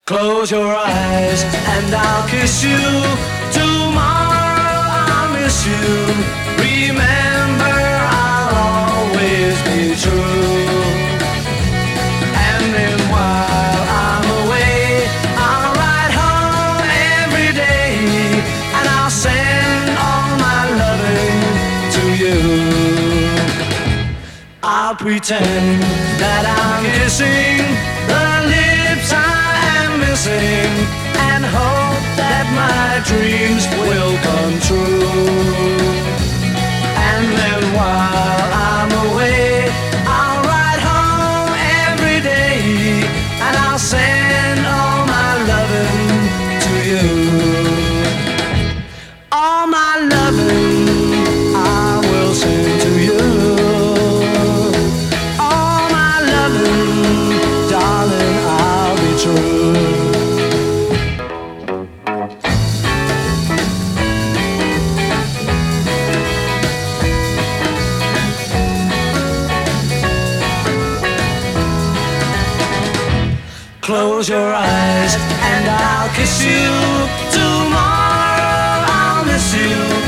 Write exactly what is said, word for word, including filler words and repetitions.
Close your eyes and I'll kiss you. Tomorrow I'll miss you. Remember, I'll always be true. And then while I'm away, I'll ride home every day, and I'll send all my loving to you. I'll pretend that I'm kissing the lips I am missing, and hope that my dreams will come true. And then while I'm away, I'll ride home every day, and I'll send all my loving to you. All my loving I will send to you. All my loving, darling, I'll be true. Close your eyes and I'll kiss you. Tomorrow I'll miss you.